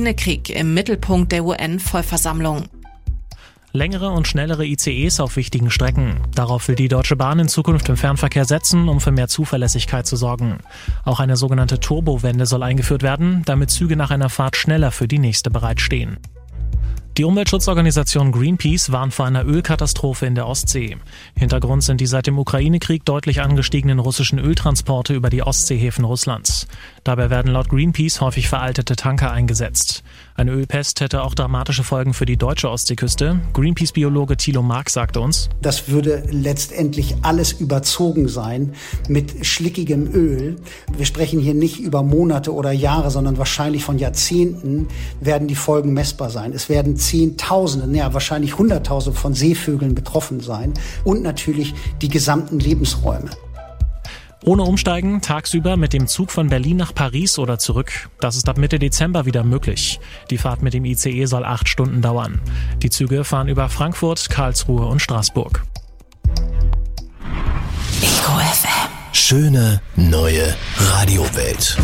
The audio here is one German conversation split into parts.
Ukraine-Krieg im Mittelpunkt der UN-Vollversammlung. Längere und schnellere ICEs auf wichtigen Strecken. Darauf will die Deutsche Bahn in Zukunft im Fernverkehr setzen, um für mehr Zuverlässigkeit zu sorgen. Auch eine sogenannte Turbowende soll eingeführt werden, damit Züge nach einer Fahrt schneller für die nächste bereitstehen. Die Umweltschutzorganisation Greenpeace warnt vor einer Ölkatastrophe in der Ostsee. Hintergrund sind die seit dem Ukraine-Krieg deutlich angestiegenen russischen Öltransporte über die Ostseehäfen Russlands. Dabei werden laut Greenpeace häufig veraltete Tanker eingesetzt. Eine Ölpest hätte auch dramatische Folgen für die deutsche Ostseeküste. Greenpeace-Biologe Thilo Mark sagte uns: Das würde letztendlich alles überzogen sein mit schlickigem Öl. Wir sprechen hier nicht über Monate oder Jahre, sondern wahrscheinlich von Jahrzehnten werden die Folgen messbar sein. Es werden Zehntausende, ja wahrscheinlich Hunderttausende von Seevögeln betroffen sein und natürlich die gesamten Lebensräume. Ohne Umsteigen, tagsüber mit dem Zug von Berlin nach Paris oder zurück. Das ist ab Mitte Dezember wieder möglich. Die Fahrt mit dem ICE soll 8 Stunden dauern. Die Züge fahren über Frankfurt, Karlsruhe und Straßburg. Ego FM. Schöne neue Radiowelt.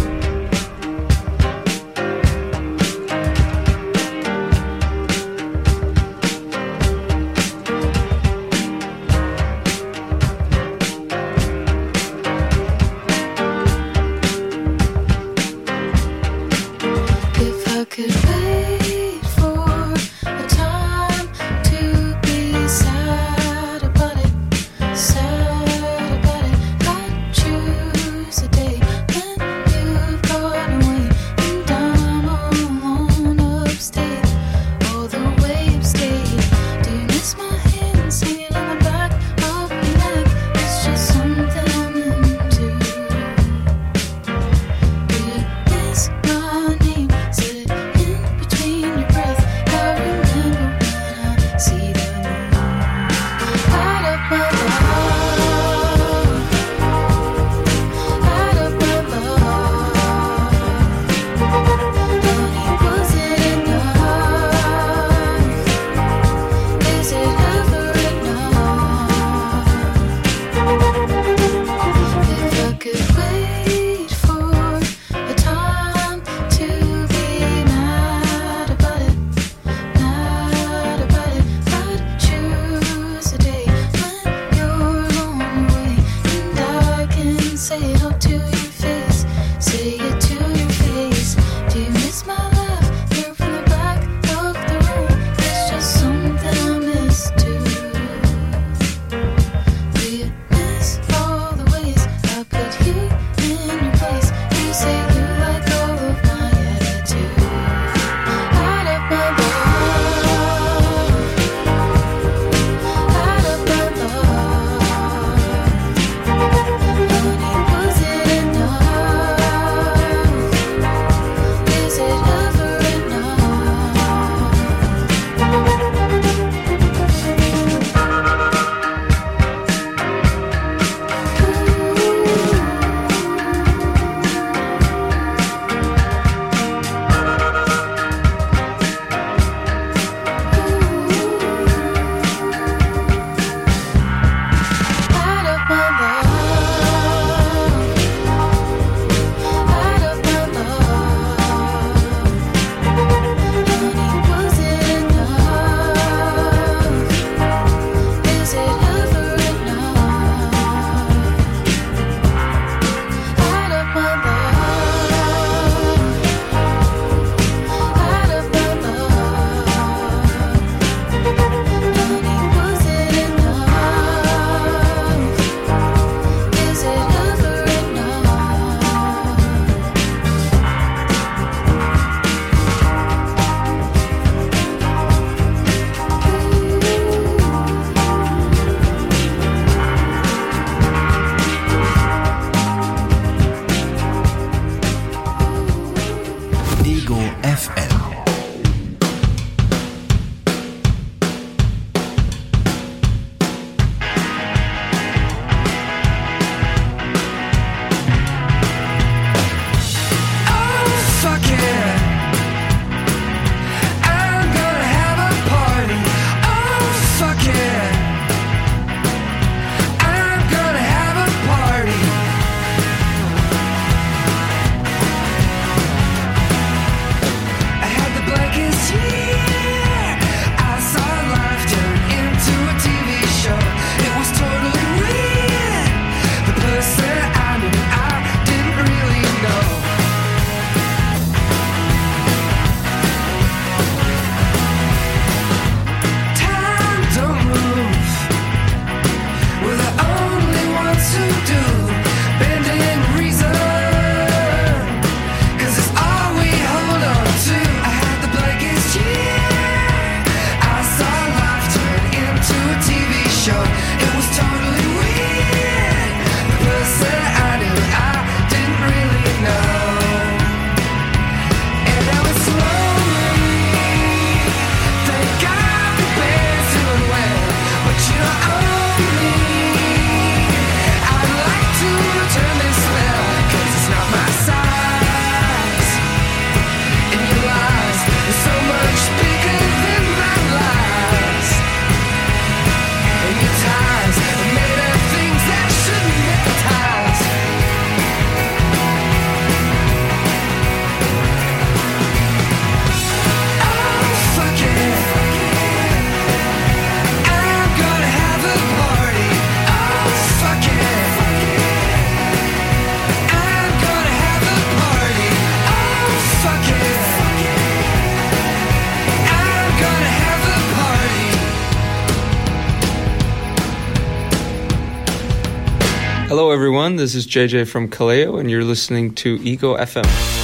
Hello everyone, this is JJ from Kaleo and you're listening to Ego FM.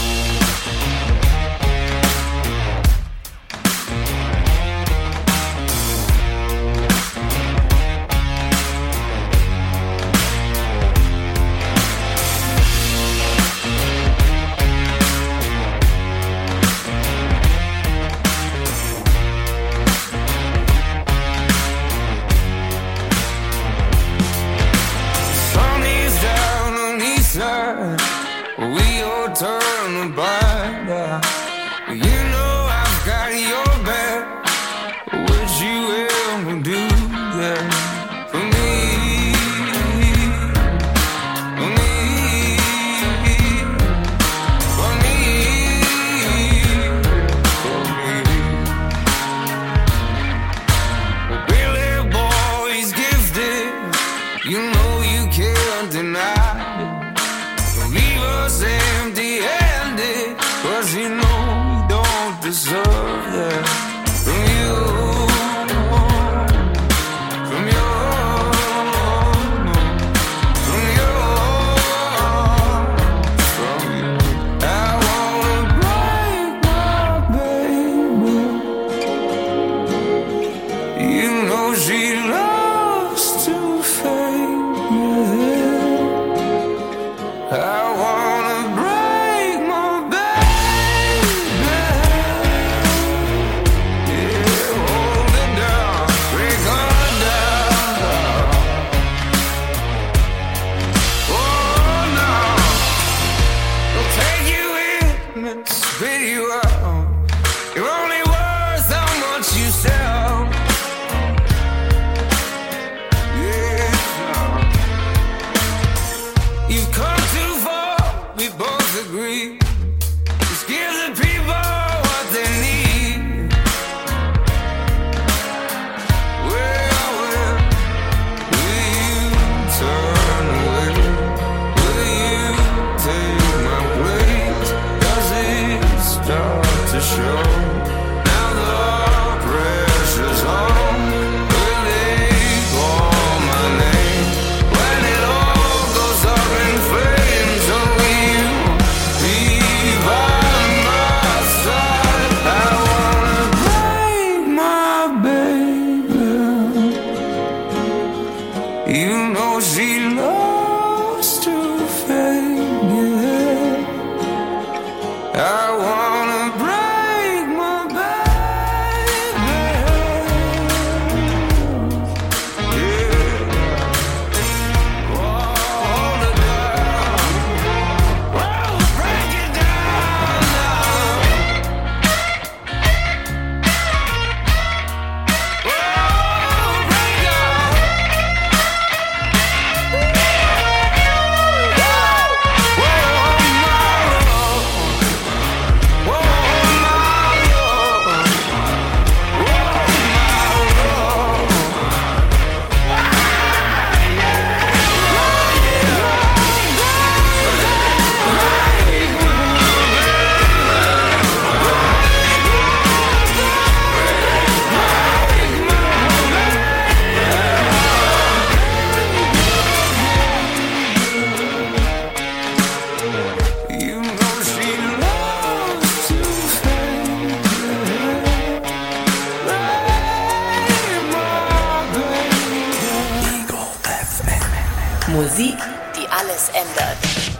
Musik, die alles ändert.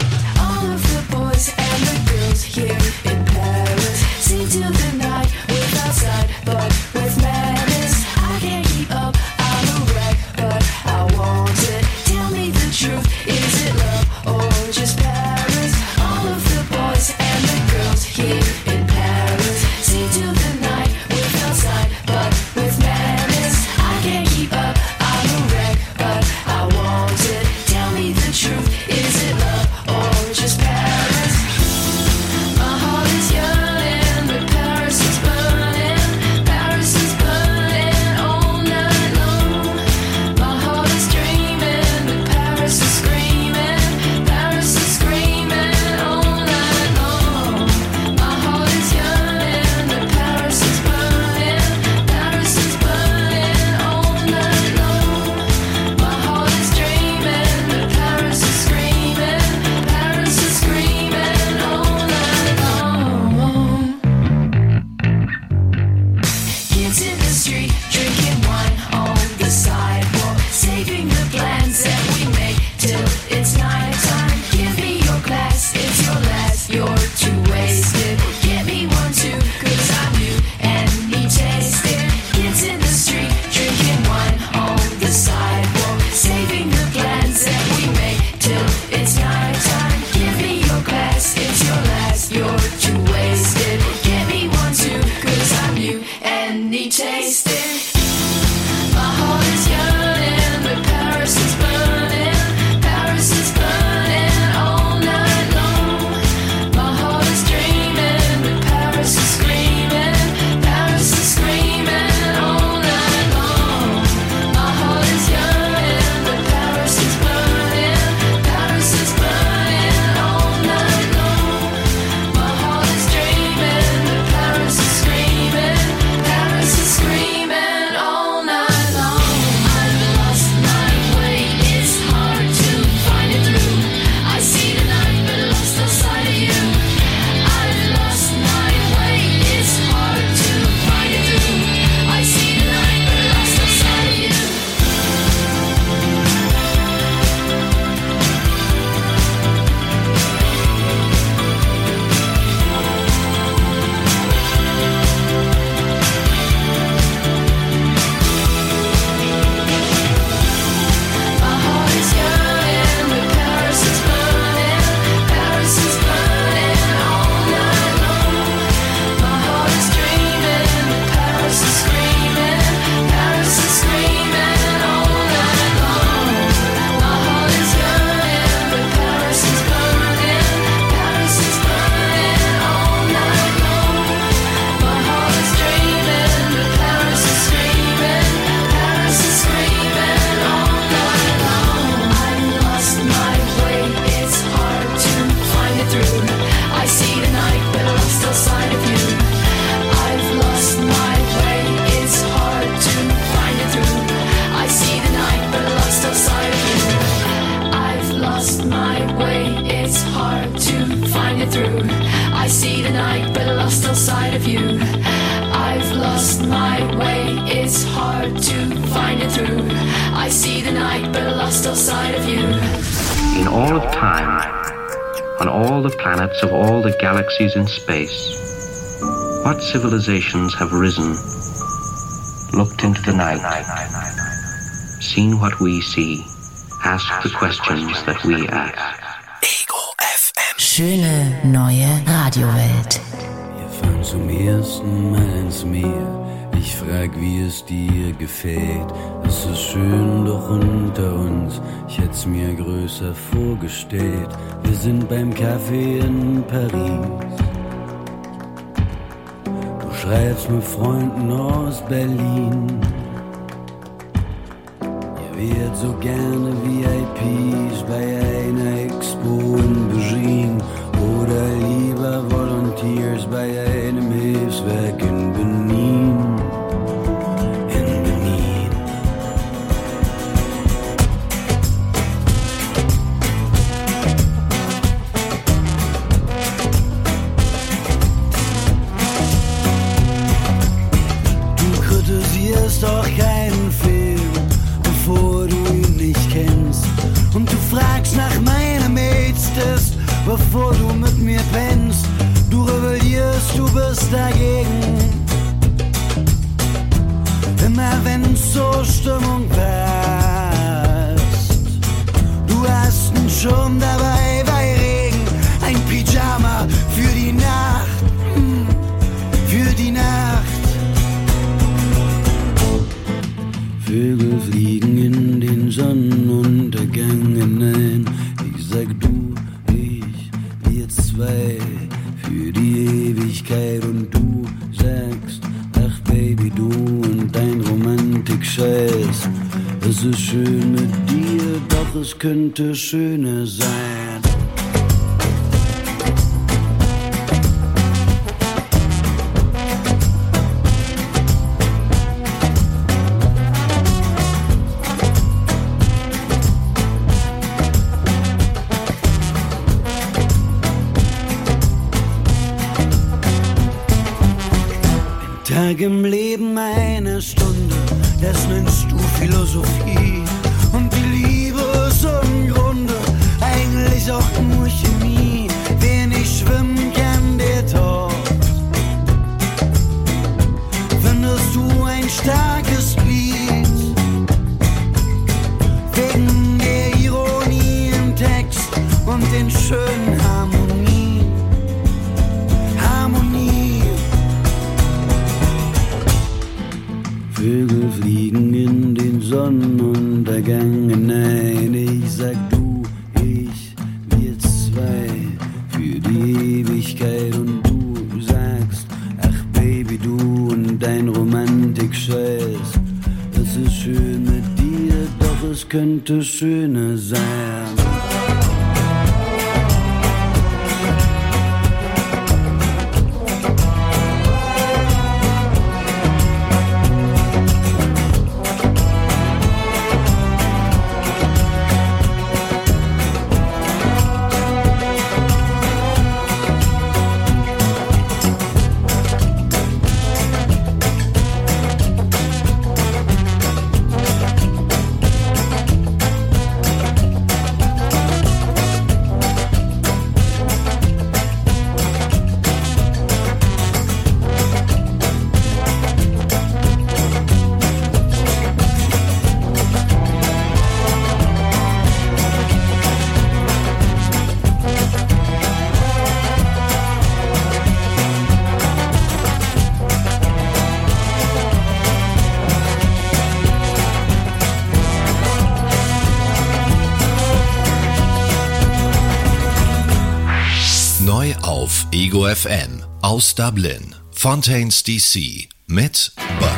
All of the boys and the girls here in Paris seem to the night without sight, but with madness. I can't keep up, I'm a wreck, but I want it. Tell me the truth, is it love or just Paris? All of the boys and the girls here in Paris seem to the night without sight, but with madness. I can't keep up, I'm a wreck, but I want it. Tell me the truth, is it love or just Paris? My heart is yearning, but Paris is burning. you. I've lost my way, it's hard to find it through. I see the night but lost all sight of you. In all of time, on all the planets of all the galaxies in space, what civilizations have risen, looked into the night, seen what we see, asked the questions that we ask. Ego FM. Schöne neue Radiowelt. Wir fahren zum ersten Mal ins Meer. Ich frag, wie es dir gefällt. Es ist schön, doch unter uns. Ich hätt's mir größer vorgestellt. Wir sind beim Café in Paris. Du schreibst mit Freunden aus Berlin. Ihr wärt so gerne VIPs bei einer Expo in Beijing. Oder lieber Volunteers bei einem Hilfswerk in Benin. Ist doch kein Film, bevor du ihn nicht kennst. Und du fragst nach meinem Aids-Test, bevor du mit mir pennst. Du rebellierst, du bist dagegen. Immer wenn's zur Stimmung passt. Du hast einen Schirm dabei bei Regen, ein Pyjama für die Nacht, für die Nacht. Vögel fliegen in den Sonnenuntergang hinein. Ich sag du, ich, wir zwei, für die Ewigkeit. Und du sagst, ach Baby, du und dein Romantik-Scheiß. Es ist schön mit dir, doch es könnte schöner sein. Tag im Leben eine Stunde, das nennst du Philosophie. Und die Liebe ist im Grunde eigentlich auch nur Chemie. Wer nicht schwimmen kann, der taucht. Findest du ein starkes Lied, wegen der Ironie im Text und den schönen Harmonien. Harmonie. Vögel fliegen in den Sonnenuntergang hinein. Ich sag du, ich, wir zwei, für die Ewigkeit. Und du sagst, ach Baby, du und dein Romantik-Scheiß. Es ist schön mit dir, doch es könnte schöner sein. Auf Ego FM aus Dublin, Fontaines DC mit Buck.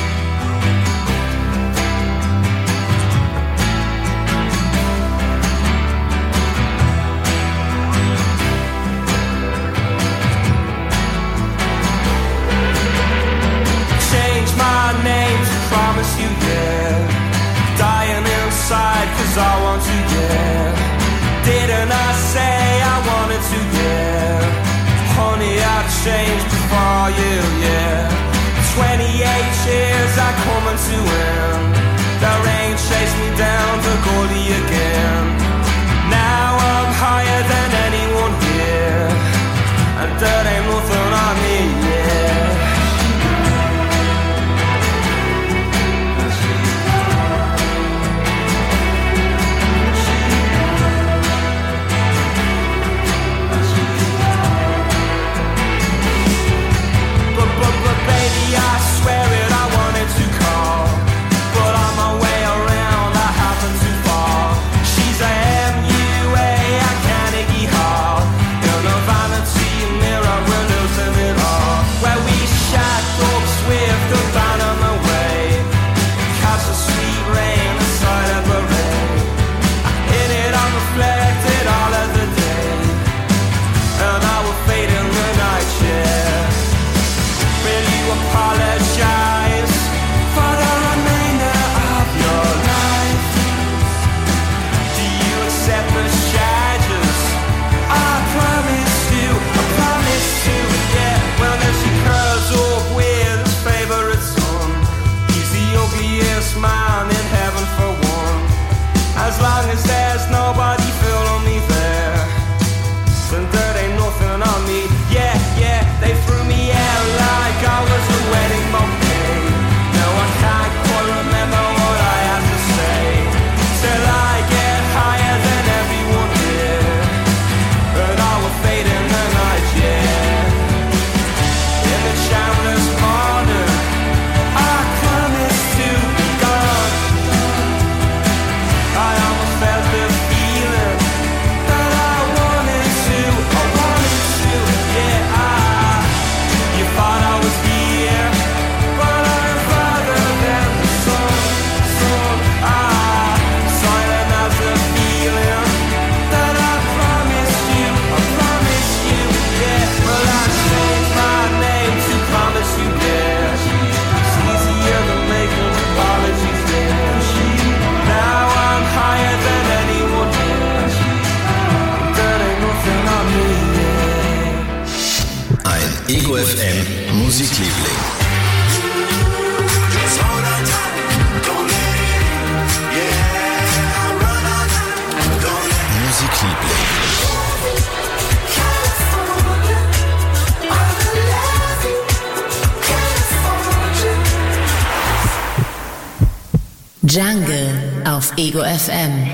Change my name to promise you, yeah. Dying inside 'cause I want you, yeah. Didn't I say I wanted to, yeah. Honey, I've changed before are you, yeah. 28 years are coming to end. The rain chased me down to Goldie again. Now I'm higher than anyone here, and that ain't nothing on me, yeah. But baby, I swear it, I wanted to call, but on my way around I happened too far. She's a MUA, I can't Iggy Hall, in a vanity mirror windows in it all, where we shot dogs with the band on the way, catch the sweet rain inside of a rain. In it I reflected all of the day, and I will fade in the night, yeah. Will you apologize for the remainder of your life? Do you accept the charges? I promise to, yeah. Well, then she curls up with his favorite son. He's the ugliest man in heaven for one. As long as there's nobody feeling me there, then there ain't nothing on me. Yeah, yeah, they threw me out like I was a wedding bouquet. No, I can't quite remember what I had to say. Till I get higher than everyone here, and I will fade in the night, yeah. In the shameless morning, I promise to be gone. I almost felt the feeling that I wanted to, yeah. You thought I was here, but I'm farther than the sun. Silent as the feeling that I promised you, yeah. Well, I changed my name to promise you, yeah. It's easier than making apologies, yeah. Now I'm higher than anyone here, there ain't nothing on me, yeah. Ein Ego FM Musikliebling. Musikliebling. Jungle auf Ego FM.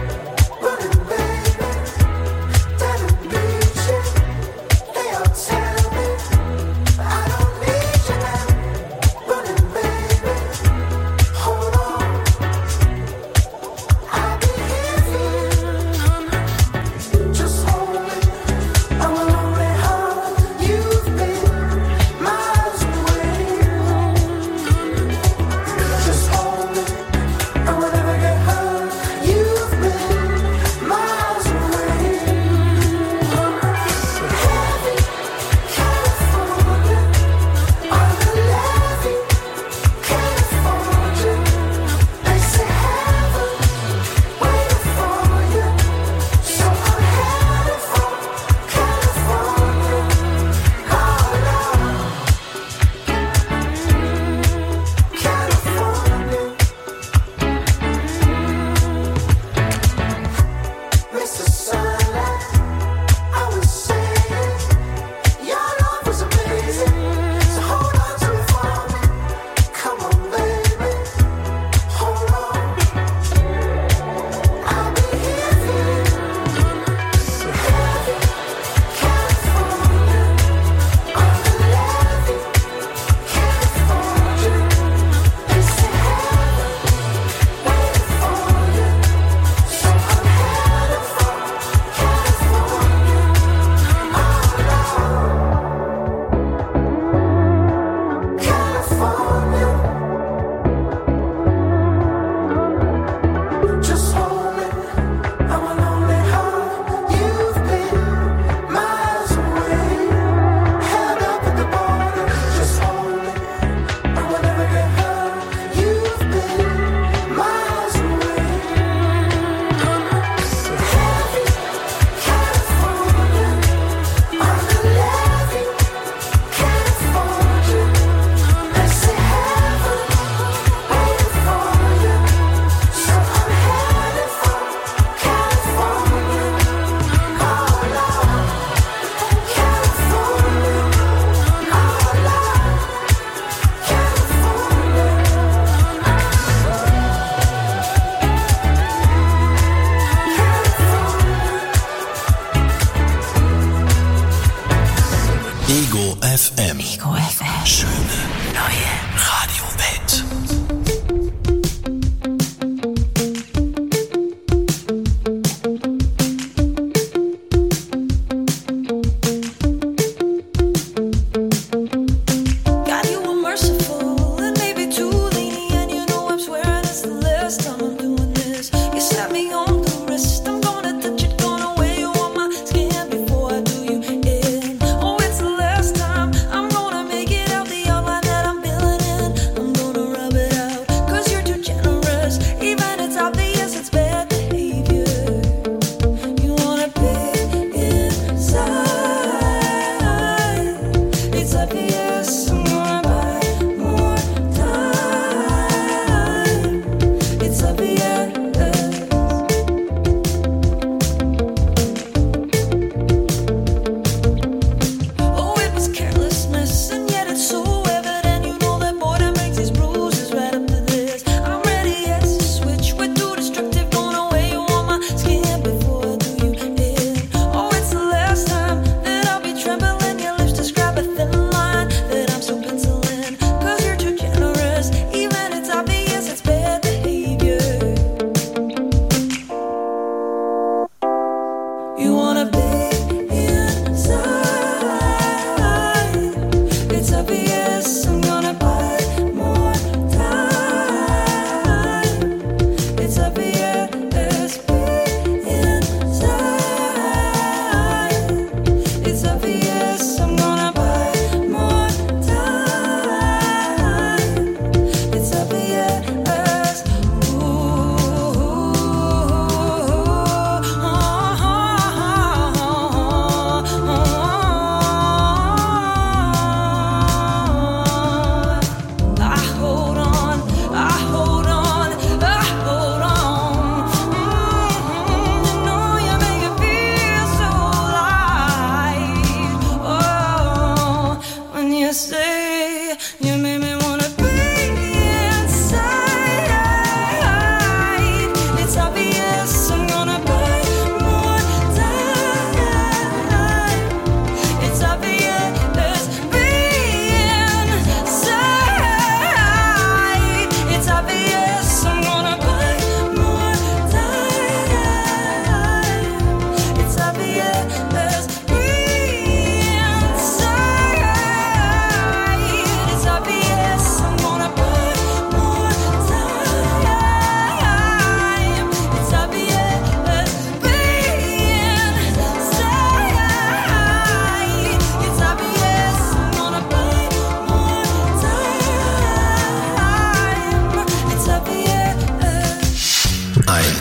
Running, baby, down the beach, they all tell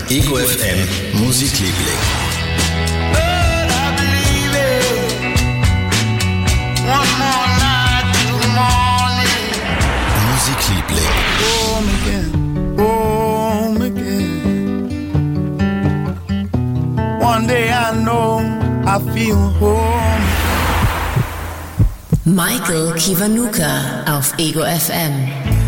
Ego FM Musikliebling. Musikliebling. Home again. One day I know I feel home. Michael Kiwanuka auf Ego FM.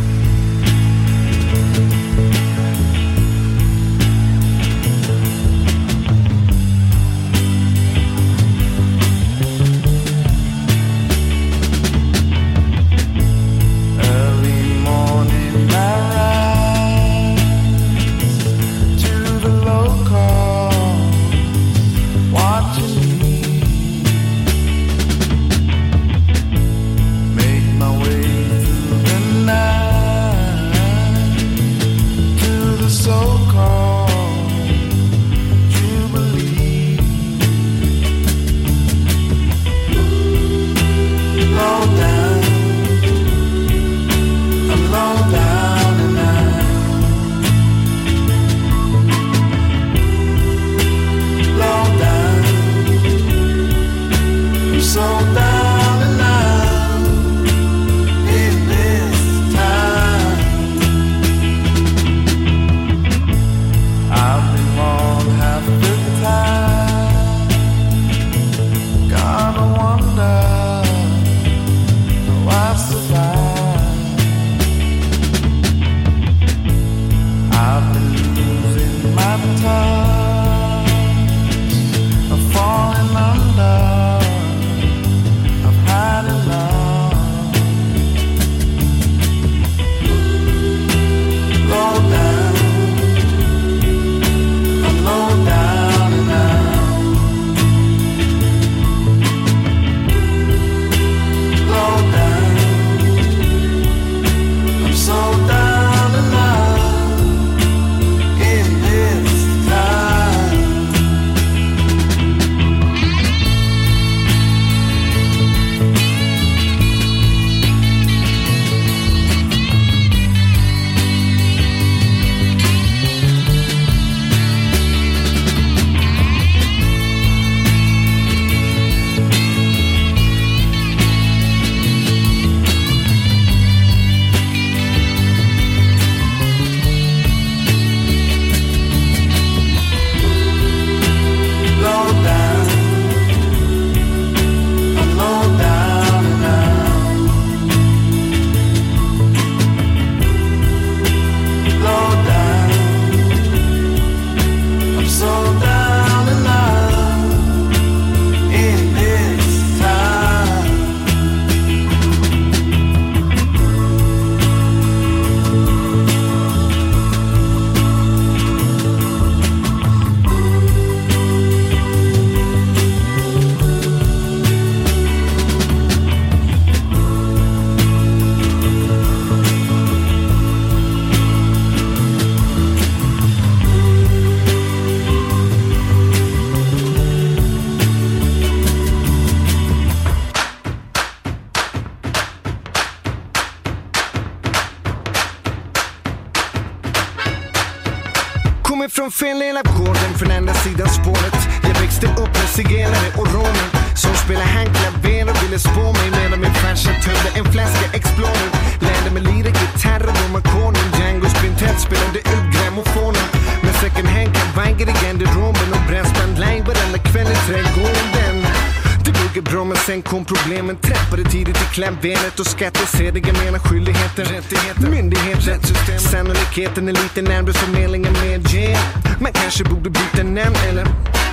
Från fel del av gården, från andra sidan spåret. Jag växte upp med zigenare och romer som spelade handklaver och ville spå mig medan min farsa tömde en flaska Explorer. Lärde mig lira gitarr och domarkonen. Django Spintet spelade ut grammofonen. Med second hand kavanger i garderoben och brännspandline varenda kväll i trädgården. Det började bra men sen kom problemen. Träffade tidigt i klämbenet och skattesedliga menar skyldigheter. Rättigheter, myndigheter, sannolikheten är lite närmare förmedlingen med J. Man kanske borde byta namn eller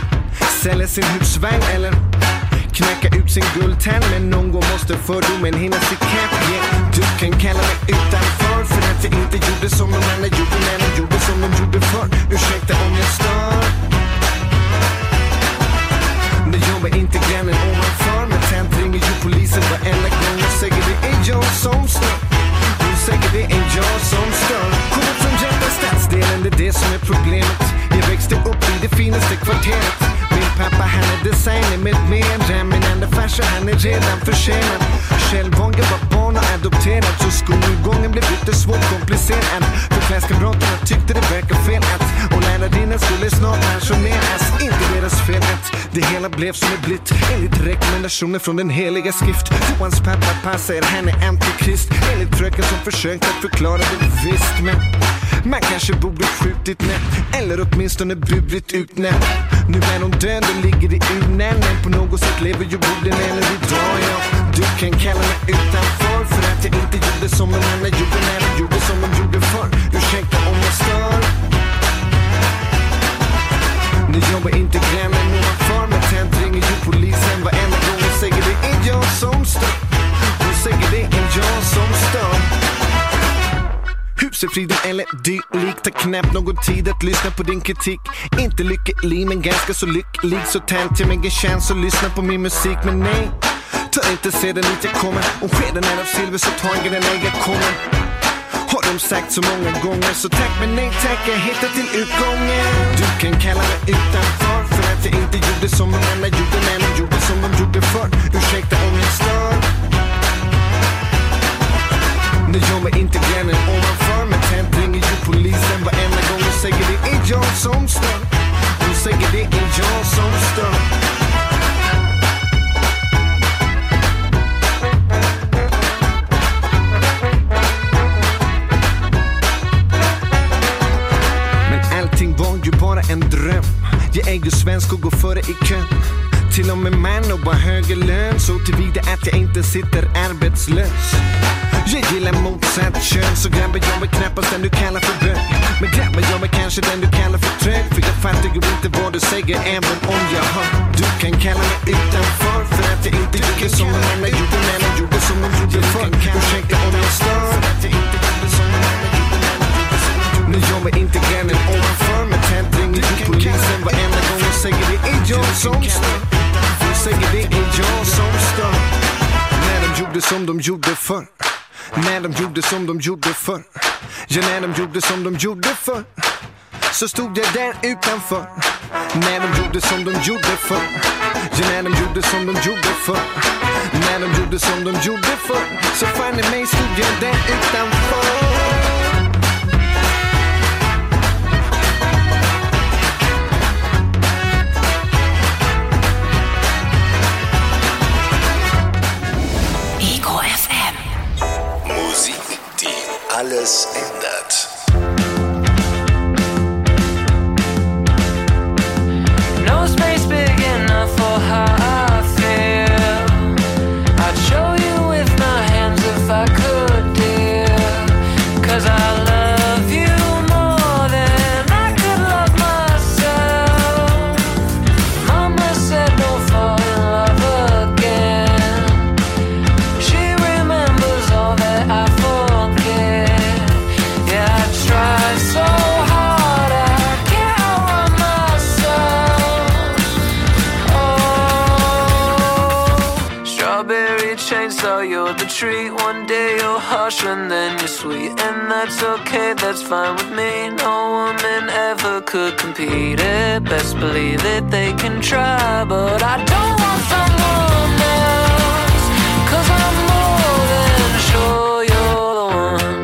sälja sin husvagn eller knacka ut sin guldtand. Men någon gång måste fördomen hinna sig kapp. Yeah. Du kan kalla mig utanför för att jag inte gjorde som de andra gjorde när de gjorde som de gjorde förr. Ursäkta om jag stör. Det jobbar inte grannen ovanför. Men tänt ringer ju polisen varenda gång. Jag säger det är jag som stör. Du säger det är jag som stör. Kommer från jävla stadsdelen, det är det som är problemet. Jag växte upp i det finaste kvarteret. Min pappa han är designer med mer. Min enda farsa han är redan försenad. Själv var jag var barn och adopterad. Så skolgången blev lite svårt komplicerad. För klasskamraterna tyckte det verkar fel att och lärarinnan maskinen skulle snart pensioneras. Inte deras fel att det hela blev som det blivit. Enligt rekommendationer från den heliga skrift. Johans pappa säger han är antikrist. Enligt fröken som försökt att förklara det visst. Men man kanske borde skjutit med, eller åtminstone burit ut när. Nu är hon död och ligger i urnen. Men på något sätt lever ju borden eller idag, ja. Du kan kalla mig utanför för att jag inte gjorde som en annan gjorde när de gjorde som de gjorde förr. Ursäkta om jag stör. Nu jobbar inte grannen ovanför, men tänt ringer ju polisen varenda gång och säger det är jag som stör. Hon säger det är jag som stör. Husefriden eller dylikt, har knappt någon tid att lyssna på din kritik. Inte lycklig men ganska så lycklig, så tänt jag mig en chans att lyssna på min musik. Men nej, ta inte se den dit jag kommer. Om skeden är av silver så tager den jag kommer. Har de sagt så många gånger, så tack men nej tack, jag hittar till utgången. Du kan kalla mig utanför för att jag inte gjorde som en annan gjorde när de gjorde som de gjorde förr. Ursäkta om jag stör. Nu jobbar inte grannen ovanför, men tänt ringer ju polisen varenda gång och säger det är jag som stör. Hon säger det är jag som stör. Men allting var ju bara en dröm. Jag är ju svensk och går före i kön. Till och med man och bara högre lön, så tillvida att jag inte sitter arbetslös. Jag gillar motsatt kön, så grabbar jag mig knappast den du kallar för bög. Men grabbar jag mig kanske den du kallar för trög. För jag fattar ju inte vad du säger även om jag hör. Du kan kalla mig utanför för att jag inte gjorde som en annan gjorde när de gjorde som de gjorde förr. Ursäkta om jag stör. Nu jobbar inte grannen ovanför, men tänt ringer ju polisen varenda gång och säger det är jag som stör. Hon säger det är jag som stör. När de gjorde som de gjorde förr. När de gjorde som de gjorde förr. Ja, när de gjorde som de gjorde förr, så stod jag där utanför. När de gjorde som de gjorde förr. Ja, när de gjorde som de gjorde förr. När de gjorde som de gjorde förr, så fan i mig stod jag där utanför. Alles ändert. No space big enough for how I feel. I'd show you with my hands if I could, dear. 'Cause I love you more than I could love myself. Mama said don't fall in love again. She remembers all that I forget. Yeah, I try so hard, I can't outrun myself. Oh, strawberry chainsaw, you're the treat. One day you're harsh and then you're sweet. And that's okay, that's fine with me. No woman ever could compete it. Best believe it, they can try. But I don't want someone else, 'cause I'm more than sure you're the one.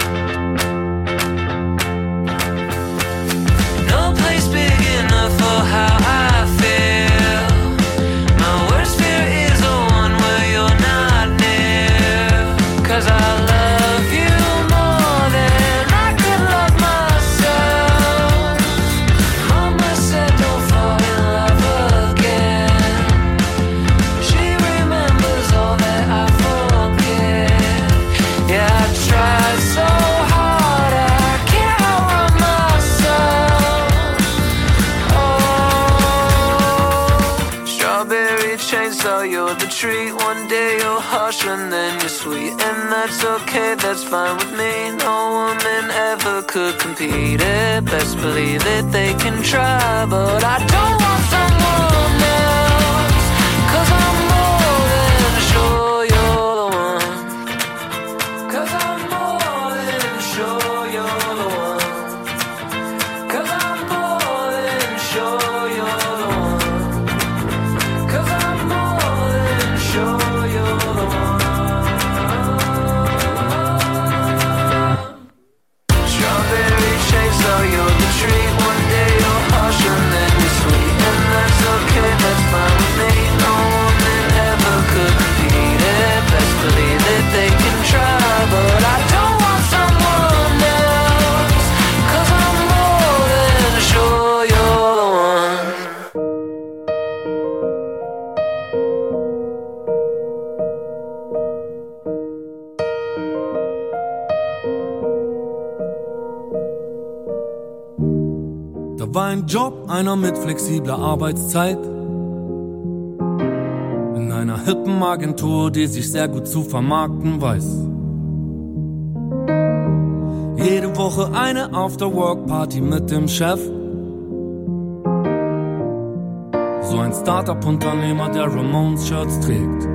No place big enough for how I feel. My worst fear is the one where you're not near. 'Cause I love you more than I could love myself. Mama said don't fall in love again. She remembers all that I forget. Yeah, I try so hard, I can't outrun myself. Oh, strawberry chainsaw, you're the treat. One day you're harsh and then you're sweet. And that's okay, that's fine with me. No woman ever could compete it. Best believe it, they can try. But I don't want someone else, 'cause I'm more than sure you're the one. 'Cause I'm more than sure you're the one. 'Cause I'm more than sure you're the one. 'Cause I'm more than sure you're the one. Strawberry chainsaw, you're the treat. One day you're einen Job, einer mit flexibler Arbeitszeit. In einer hippen Agentur, die sich sehr gut zu vermarkten weiß. Jede Woche eine After-Work-Party mit dem Chef. So ein Startup-Unternehmer, der Ramones-Shirts trägt.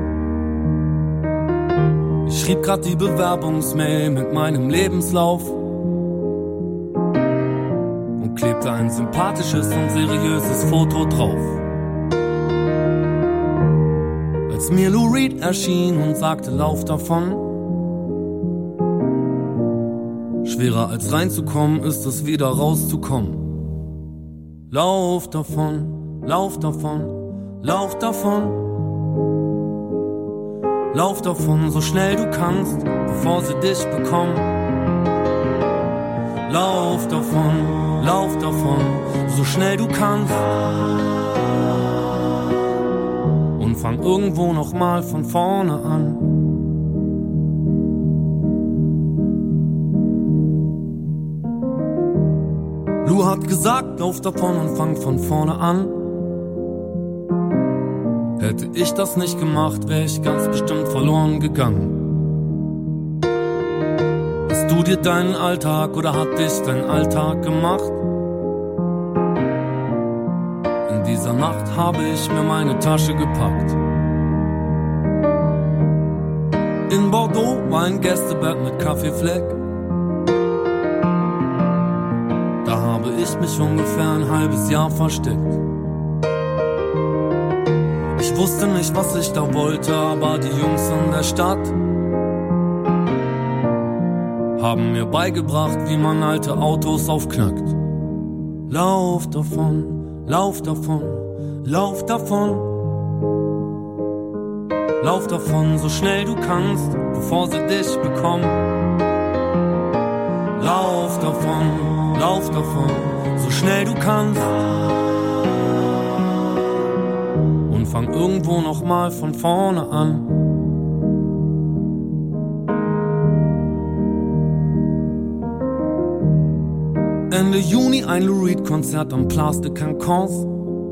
Ich schrieb grad die Bewerbungsmail mit meinem Lebenslauf und klebte ein sympathisches und seriöses Foto drauf. Als mir Lou Reed erschien und sagte, lauf davon. Schwerer als reinzukommen ist es, wieder rauszukommen. Lauf davon, lauf davon, lauf davon. Lauf davon, so schnell du kannst, bevor sie dich bekommen. Lauf davon, so schnell du kannst. Und fang irgendwo nochmal von vorne an. Lou hat gesagt, lauf davon und fang von vorne an. Hätte ich das nicht gemacht, wäre ich ganz bestimmt verloren gegangen. Hast du dir deinen Alltag oder hat dich dein Alltag gemacht? In dieser Nacht habe ich mir meine Tasche gepackt. In Bordeaux war ein Gästebett mit Kaffeefleck. Da habe ich mich ungefähr ein halbes Jahr versteckt. Ich wusste nicht, was ich da wollte, aber die Jungs in der Stadt haben mir beigebracht, wie man alte Autos aufknackt. Lauf davon, lauf davon, lauf davon. Lauf davon, so schnell du kannst, bevor sie dich bekommen. Lauf davon, so schnell du kannst. Und fang irgendwo nochmal von vorne an. Ende Juni ein Lou Reed Konzert am Place de Cancans.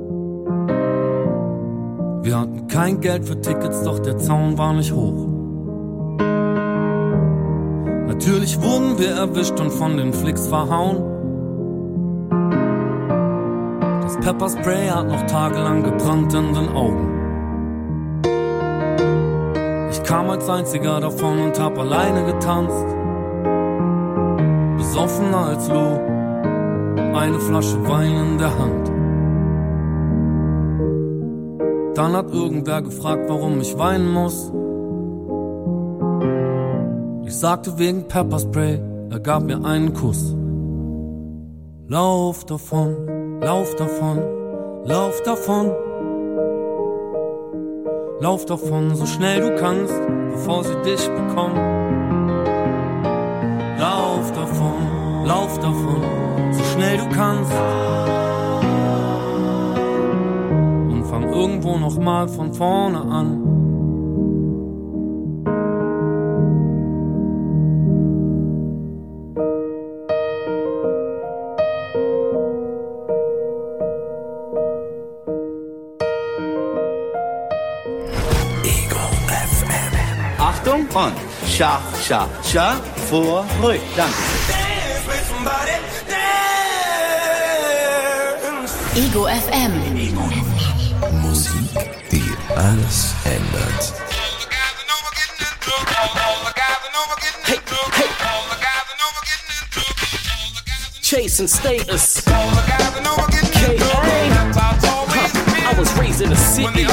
Wir hatten kein Geld für Tickets, doch der Zaun war nicht hoch. Natürlich wurden wir erwischt und von den Flicks verhauen. Das Pepperspray hat noch tagelang gebrannt in den Augen. Ich kam als einziger davon und hab alleine getanzt. Besoffener als Lou, eine Flasche Wein in der Hand. Dann hat irgendwer gefragt, warum ich weinen muss. Ich sagte wegen Pepperspray, er gab mir einen Kuss. Lauf davon, lauf davon, lauf davon. Lauf davon, so schnell du kannst, bevor sie dich bekommen. Lauf davon, so schnell du kannst. Und fang irgendwo nochmal von vorne an. Und Scha, Scha, Scha, vorrück. Danke. Ego FM. Musik, die alles ändert. Hey, hey. Chasing status. KA. I was raised in the city.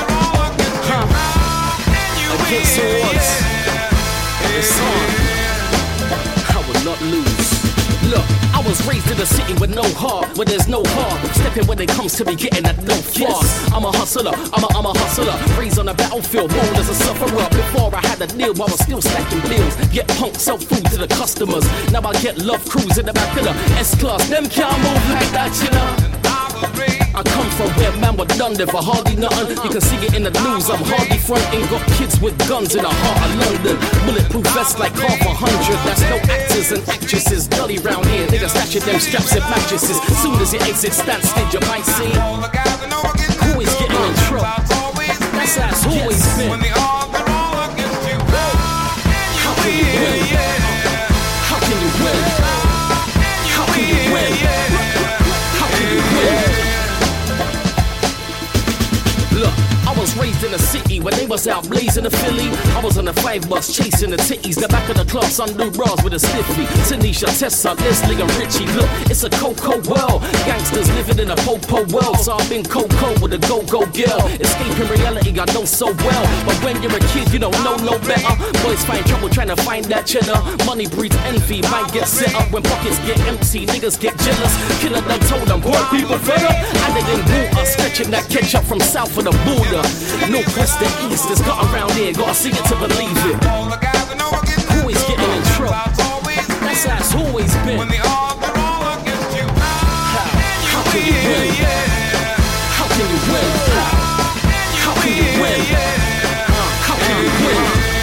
Against the odds, it's on. I will not lose. Look, I was raised in a city with no heart, where there's no heart. Stepping when it comes to me getting that no flaws. I'm a hustler, I'm a hustler. Raised on the battlefield, born as a sufferer. Before I had a deal, I was still stacking bills. Get punk, sell food to the customers. Now I get love crews in the back of the S-Class. Them can't move like that, you know. I come from where man were but done there for hardly nothing. You can see it in the news, I'm hardly fronting. Got kids with guns in the heart of London. Bulletproof vests like 100. That's no actors and actresses. Gully round here, niggas stashing them straps and mattresses. Soon as you exit standstill, you might see always getting in trouble. That's how it's always been. How can you win? How can you win? How can you win? How can you win? Look, I was raised in a city when they was out blazing a Philly. I was on a 5 bus chasing the titties. The back of the club, sun-do bras with a stiffy. Tanisha, Tessa, Leslie and Richie. Look, it's a cocoa world. Gangsters living in a po-po world. So I've been cocoa with a go-go girl. Escaping reality I know so well. But when you're a kid, you don't know no better. Boys find trouble trying to find that cheddar. Money breeds envy, might get set up. When pockets get empty, niggas get jealous. Killer done told them, poor people fed up. And they didn't water, stretching that ketchup from south of the border. Northwest to east, it's got around here, gotta see it to believe it. Always getting in trouble. That's how it's always been. How can you win? How can you win? How can you win? How can you win?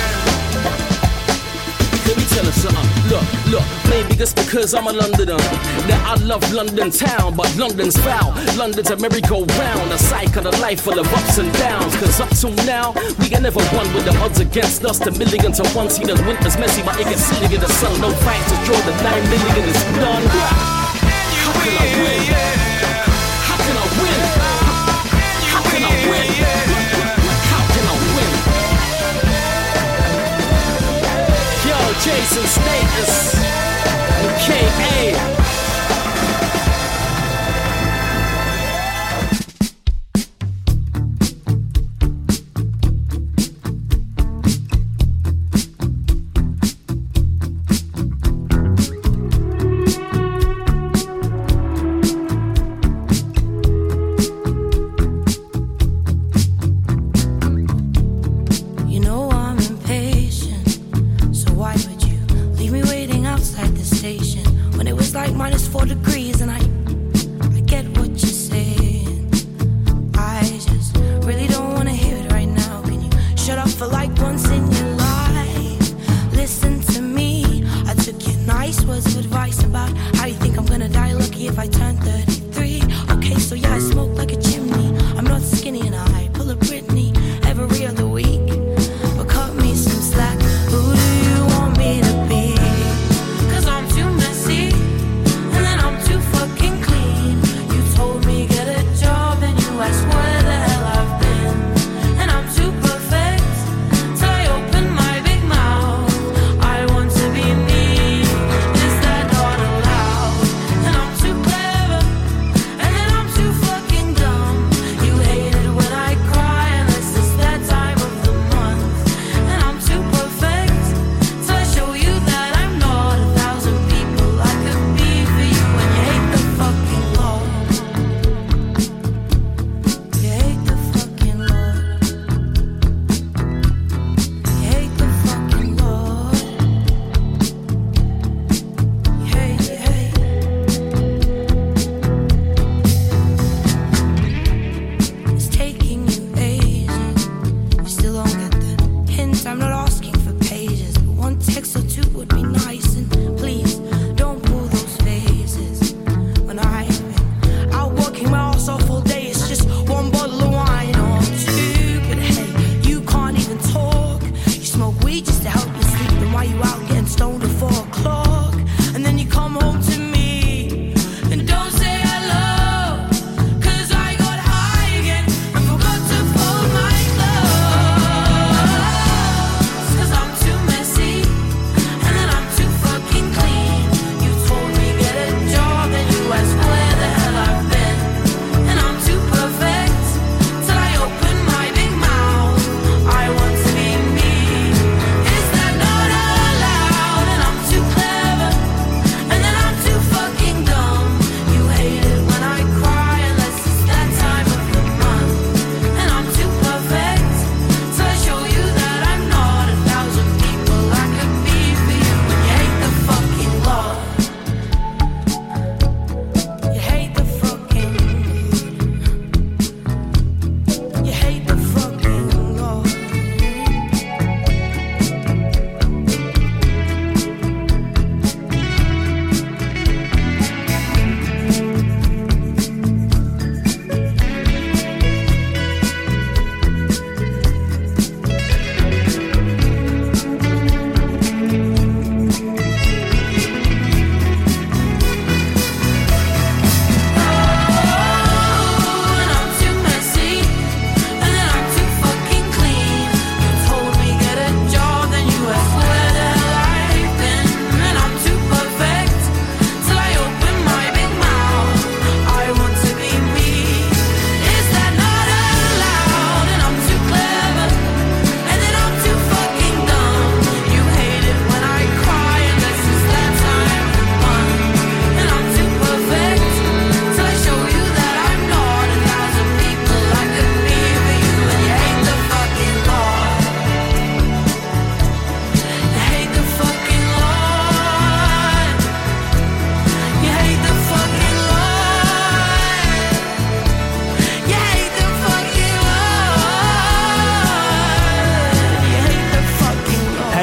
Let me tell you something. Look, maybe just because I'm a Londoner that I love London town, but London's foul. London's a merry-go-round, a cycle of life full of ups and downs. Cause up till now, we can never won with the odds against us. The million to one, see the winter's messy, but it gets silly in the sun. No fights to draw the 9 million is done. How can I win? How can I win? How can I win? How can I win? Yo, Jason Status and K.A.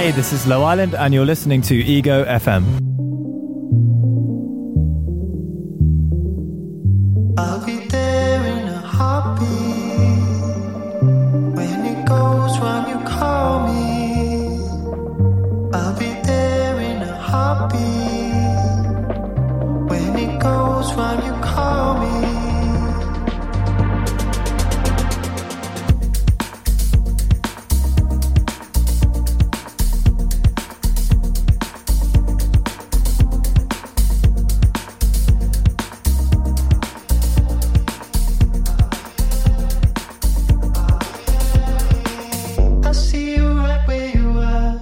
Hey, this is Low Island and you're listening to Ego FM. I'll be there in a heartbeat. When it goes wrong, you call me. I'll be there in a heartbeat. When it goes wrong, you call me. I see you right where you are.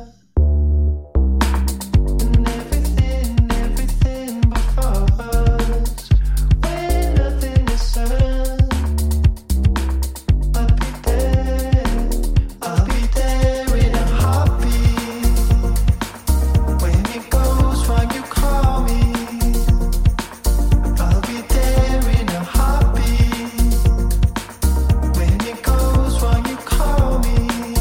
And everything before us. When nothing is certain, I'll be there in a heartbeat. When it goes wrong, you call me. I'll be there in a heartbeat. When it goes wrong, you call me.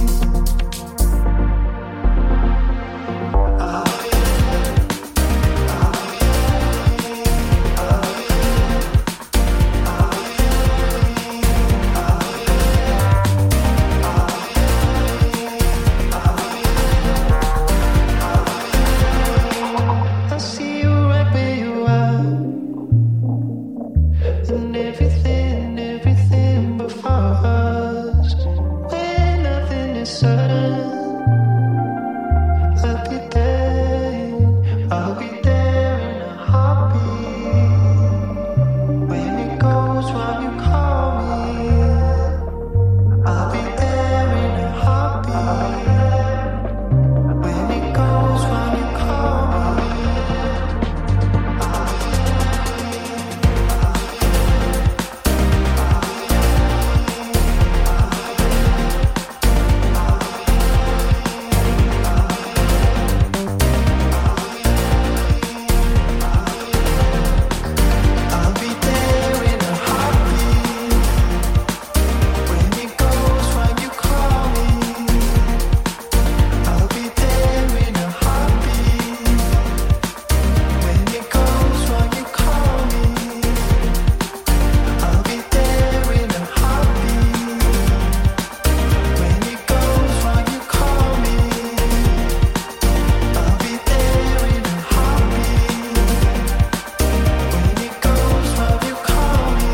I see you right where you are. And everything before us. When nothing is certain, I'll be there in a heartbeat. When it goes wrong, you call me. I'll be there in a heartbeat. When it goes wrong, you call me. I'll be there in a heartbeat. When it goes wrong, you call me. I'll be there in a heartbeat. When it goes wrong, you call me. I'll be there in a heartbeat. When it goes wrong, you call me. I'll be there in a heartbeat. When it goes wrong, you call me.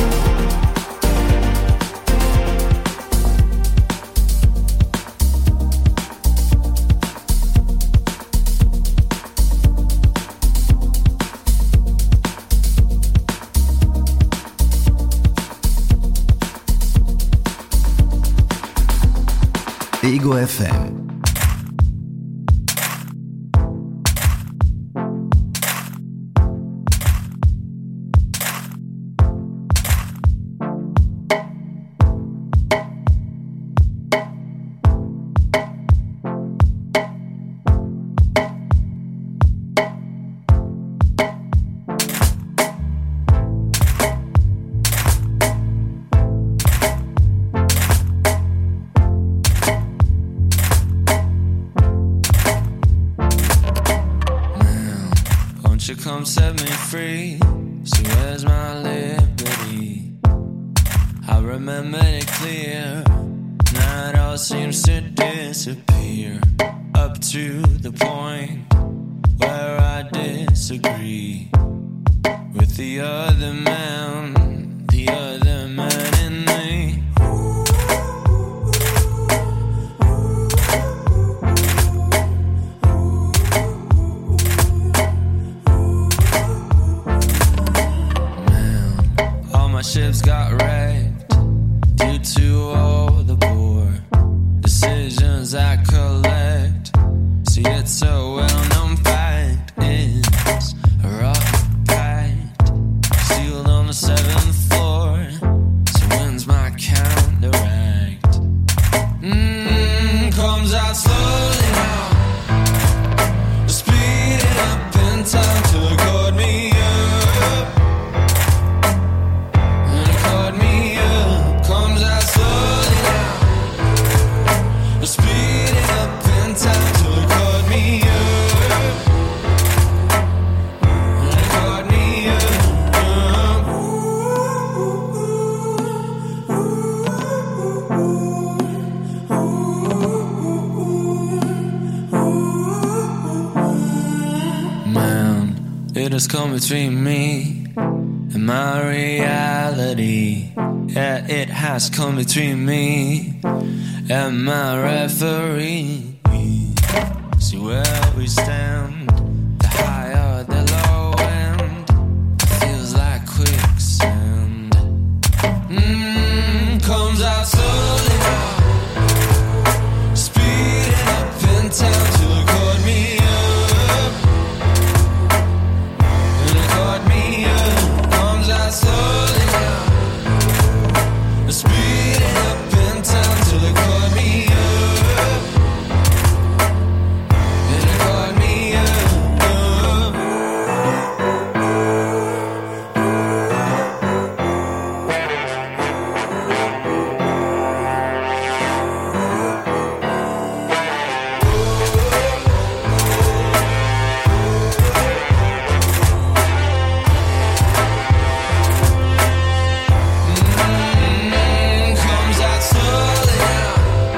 Ego FM. Won't you come set me free? So where's my liberty? I remember it clear. Now it all seems to disappear. Up to the point where I disagree with the other man in me. All my ships got wrecked due to all the poor decisions I collect. See, it's a well-known fact. It's a rock pact sealed on the 7th floor. So when's my counteract? Comes out slowly now. Speed it up in time to record me up. Record me up. Comes out slowly now. Speed it up in time to record me up. it has come between me and my reality. Yeah, it has come between me and my referee. See where we stand, the higher, the low end, feels like quicksand. Comes out slowly now, speeding up in town till it caught me up. And it caught me up. Comes out slowly now, speeding up in town till it caught me up. And it caught me up. Comes out slowly now,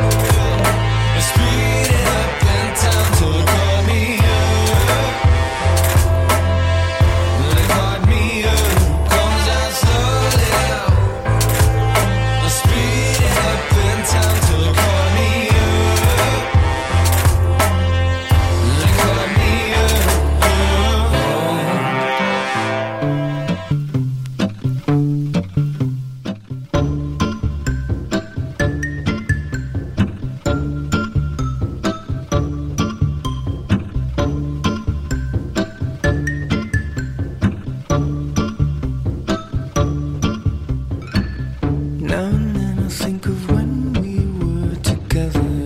speeding up in town till it caught me up. And it caught me up. Comes out slowly now, speeding up in town till it caught me up. And it caught me Now and then I think of when we were together,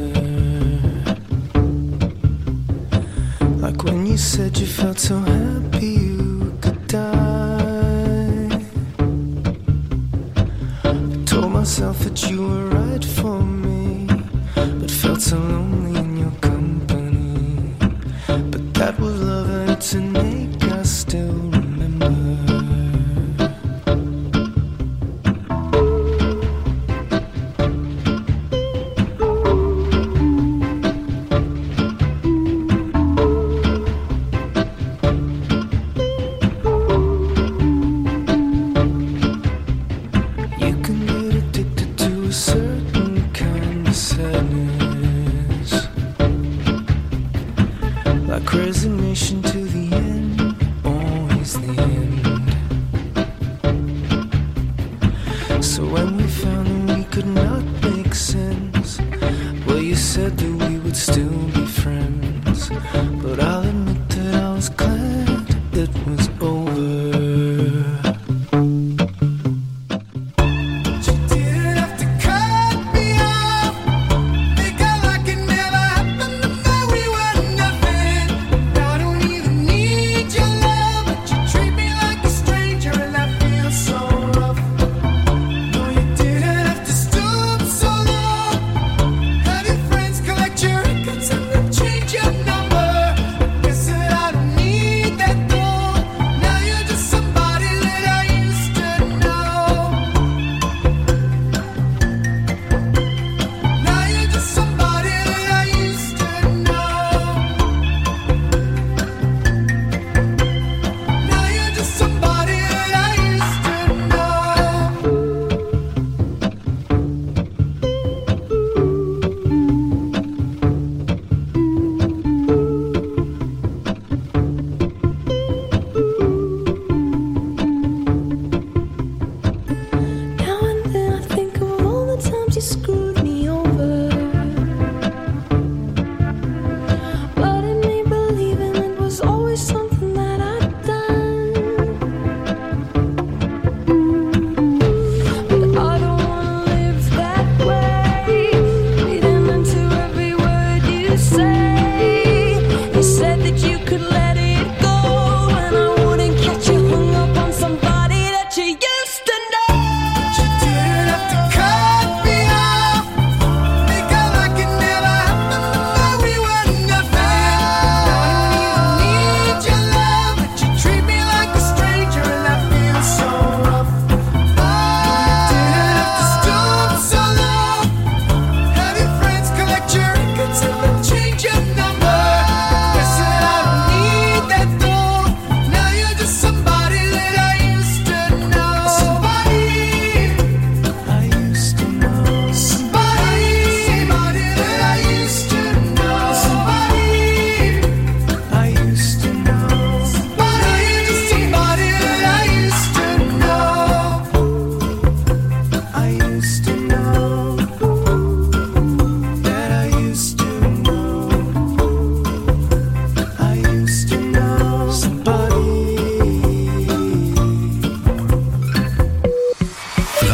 like when you said you felt so happy you could die. I told myself that you were right for me, but felt so lonely in your company. But that was love and it's an ache I still remember. You can get addicted to a certain kind of sadness, like resignation to the end, always the end. So when we found that we could not make sense, well, you said that we would still be friends. But I'll admit that I was glad it was over. You didn't have to cut me off. Think like it never happened, that we were nothing. I don't even need your love, but you treat me like a stranger, and that feels so rough. No, you didn't have to stoop so low.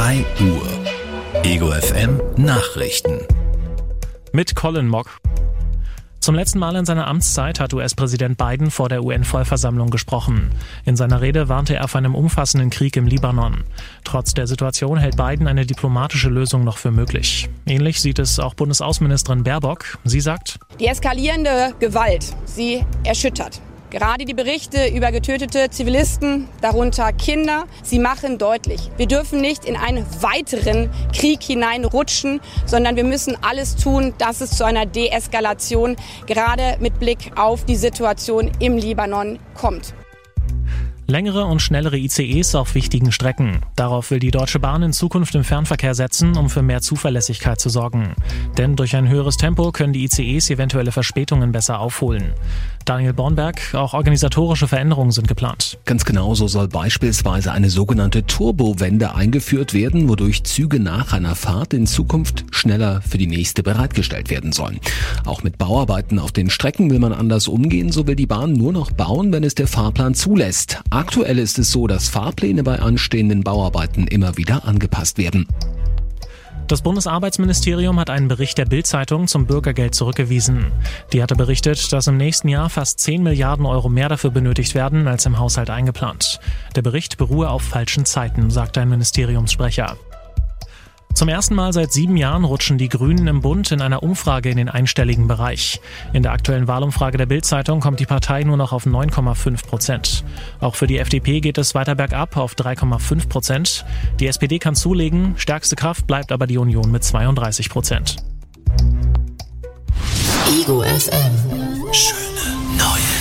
3 Uhr. Ego FM Nachrichten. Mit Colin Mock. Zum letzten Mal in seiner Amtszeit hat US-Präsident Biden vor der UN-Vollversammlung gesprochen. In seiner Rede warnte er vor einem umfassenden Krieg im Libanon. Trotz der Situation hält Biden eine diplomatische Lösung noch für möglich. Ähnlich sieht es auch Bundesaußenministerin Baerbock. Sie sagt: Die eskalierende Gewalt, sie erschüttert. Gerade die Berichte über getötete Zivilisten, darunter Kinder, sie machen deutlich, wir dürfen nicht in einen weiteren Krieg hineinrutschen, sondern wir müssen alles tun, dass es zu einer Deeskalation gerade mit Blick auf die Situation im Libanon kommt. Längere und schnellere ICEs auf wichtigen Strecken. Darauf will die Deutsche Bahn in Zukunft im Fernverkehr setzen, um für mehr Zuverlässigkeit zu sorgen. Denn durch ein höheres Tempo können die ICEs eventuelle Verspätungen besser aufholen. Daniel Bornberg, auch organisatorische Veränderungen sind geplant. Ganz genau, so soll beispielsweise eine sogenannte Turbowende eingeführt werden, wodurch Züge nach einer Fahrt in Zukunft schneller für die nächste bereitgestellt werden sollen. Auch mit Bauarbeiten auf den Strecken will man anders umgehen, so will die Bahn nur noch bauen, wenn es der Fahrplan zulässt. Aktuell ist es so, dass Fahrpläne bei anstehenden Bauarbeiten immer wieder angepasst werden. Das Bundesarbeitsministerium hat einen Bericht der Bild-Zeitung zum Bürgergeld zurückgewiesen. Die hatte berichtet, dass im nächsten Jahr fast 10 Milliarden Euro mehr dafür benötigt werden, als im Haushalt eingeplant. Der Bericht beruhe auf falschen Zeiten, sagte ein Ministeriumssprecher. Zum ersten Mal seit 7 Jahren rutschen die Grünen im Bund in einer Umfrage in den einstelligen Bereich. In der aktuellen Wahlumfrage der Bild-Zeitung kommt die Partei nur noch auf 9,5%. Auch für die FDP geht es weiter bergab auf 3,5%. Die SPD kann zulegen, stärkste Kraft bleibt aber die Union mit 32%. Ego FM. Schöne neue